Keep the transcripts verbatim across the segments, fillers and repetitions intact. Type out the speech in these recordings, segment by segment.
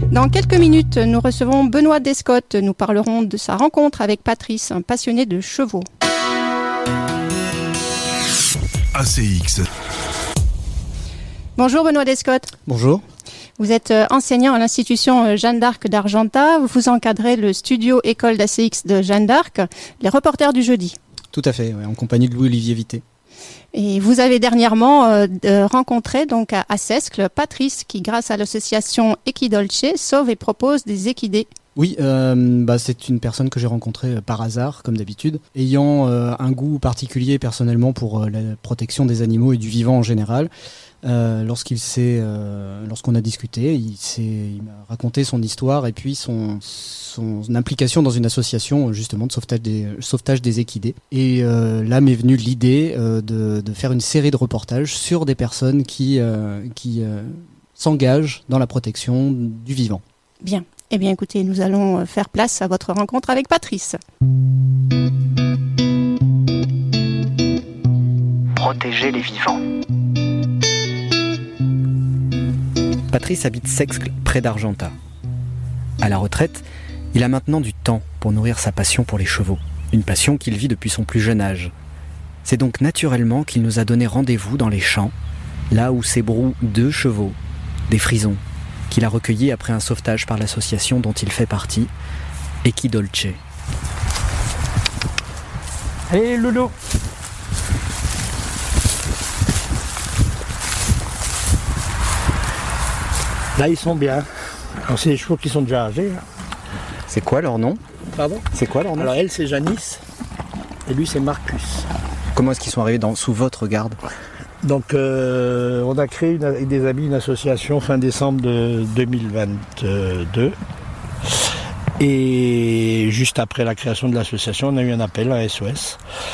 Dans quelques minutes, nous recevons Benoît Descotte. Nous parlerons de sa rencontre avec Patrice, un passionné de chevaux. A C X. Bonjour Benoît Descotte. Bonjour. Vous êtes enseignant à l'institution Jeanne d'Arc d'Argentat. Vous encadrez le studio école d'A C X de Jeanne d'Arc, les reporters du jeudi. Tout à fait, ouais, en compagnie de Louis-Olivier Vité. Et vous avez dernièrement euh, rencontré donc à, à Sescle Patrice qui, grâce à l'association Equidolce, sauve et propose des équidés. Oui, euh, bah, c'est une personne que j'ai rencontrée euh, par hasard, comme d'habitude, ayant euh, un goût particulier personnellement pour euh, la protection des animaux et du vivant en général. Euh, lorsqu'il s'est, euh, lorsqu'on a discuté, il, s'est, il m'a raconté son histoire et puis son, son implication dans une association justement de sauvetage des, sauvetage des équidés. Et euh, là m'est venue l'idée euh, de, de faire une série de reportages sur des personnes qui, euh, qui euh, s'engagent dans la protection du vivant. Bien. Eh bien écoutez, nous allons faire place à votre rencontre avec Patrice. Protéger les vivants. Patrice habite Sescle, près d'Argentat. À la retraite, il a maintenant du temps pour nourrir sa passion pour les chevaux, une passion qu'il vit depuis son plus jeune âge. C'est donc naturellement qu'il nous a donné rendez-vous dans les champs, là où s'ébrouent deux chevaux, des frisons, qu'il a recueillis après un sauvetage par l'association dont il fait partie, Equidolce. Allez, Loulou! Là, ils sont bien. Alors, c'est des chevaux qui sont déjà âgés. Hein. C'est quoi leur nom? Pardon? C'est quoi leur nom? Alors, elle, c'est Janice. Et lui, c'est Marcus. Comment est-ce qu'ils sont arrivés dans, sous votre garde? Donc, euh, on a créé une, avec des amis une association fin décembre de deux mille vingt-deux. Et juste après la création de l'association, on a eu un appel à S O S.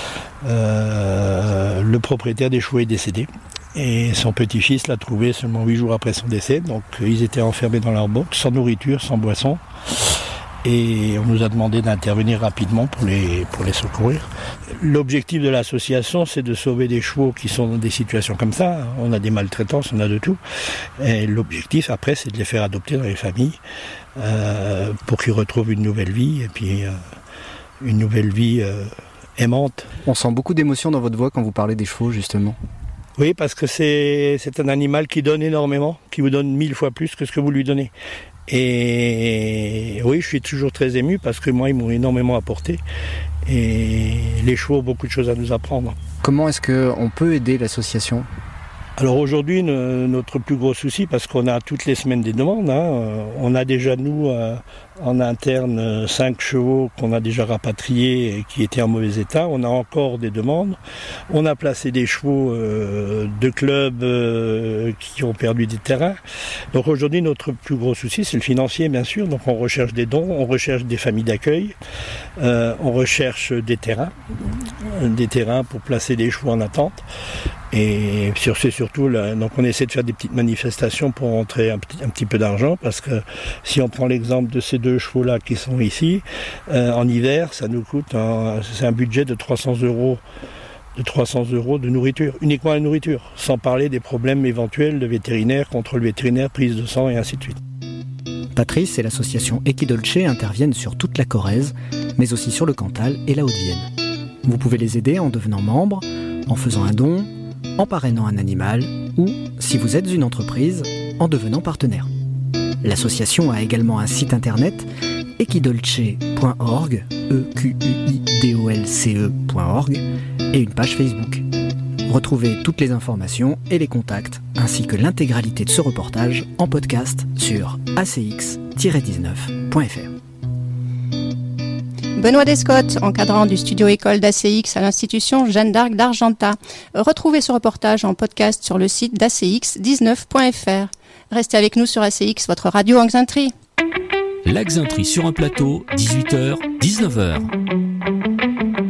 Euh, le propriétaire des chevaux est décédé. Et son petit-fils l'a trouvé seulement huit jours après son décès. Donc, ils étaient enfermés dans leur box, sans nourriture, sans boisson. Et on nous a demandé d'intervenir rapidement pour les, pour les secourir. L'objectif de l'association, c'est de sauver des chevaux qui sont dans des situations comme ça. On a des maltraitances, on a de tout. Et l'objectif, après, c'est de les faire adopter dans les familles euh, pour qu'ils retrouvent une nouvelle vie et puis euh, une nouvelle vie euh, aimante. On sent beaucoup d'émotion dans votre voix quand vous parlez des chevaux, justement. Oui, parce que c'est, c'est un animal qui donne énormément, qui vous donne mille fois plus que ce que vous lui donnez. Et oui, je suis toujours très ému parce que moi, ils m'ont énormément apporté. Et les chevaux ont beaucoup de choses à nous apprendre. Comment est-ce qu'on peut aider l'association ? Alors aujourd'hui, ne, notre plus gros souci, parce qu'on a toutes les semaines des demandes, hein, on a déjà nous euh, en interne cinq chevaux qu'on a déjà rapatriés et qui étaient en mauvais état. On a encore des demandes. On a placé des chevaux euh, de clubs euh, qui ont perdu des terrains. Donc aujourd'hui, notre plus gros souci, c'est le financier, bien sûr. Donc on recherche des dons, on recherche des familles d'accueil, euh, on recherche des terrains, des terrains pour placer des chevaux en attente. Et sur c'est surtout là, donc on essaie de faire des petites manifestations pour rentrer un petit, un petit peu d'argent, parce que si on prend l'exemple de ces deux chevaux là qui sont ici, euh, en hiver ça nous coûte un, c'est un budget de trois cents euros de trois cents euros de nourriture, uniquement la nourriture, sans parler des problèmes éventuels de vétérinaire, contrôle vétérinaire, prise de sang et ainsi de suite. Patrice et l'association Equidolce interviennent sur toute la Corrèze, mais aussi sur le Cantal et la Haute-Vienne. Vous pouvez les aider en devenant membre, en faisant un don, en parrainant un animal ou, si vous êtes une entreprise, en devenant partenaire. L'association a également un site internet equidolce point org, E Q U I D O L C E point org, et une page Facebook. Retrouvez toutes les informations et les contacts, ainsi que l'intégralité de ce reportage en podcast sur a c x tiret dix-neuf point f r. Benoît Descotte, encadrant du studio école d'A C X à l'institution Jeanne d'Arc d'Argentat. Retrouvez ce reportage en podcast sur le site d'A C X dix-neuf point f r. Restez avec nous sur A C X, votre radio en Xainterie. La Xainterie sur un plateau, dix-huit heures, dix-neuf heures.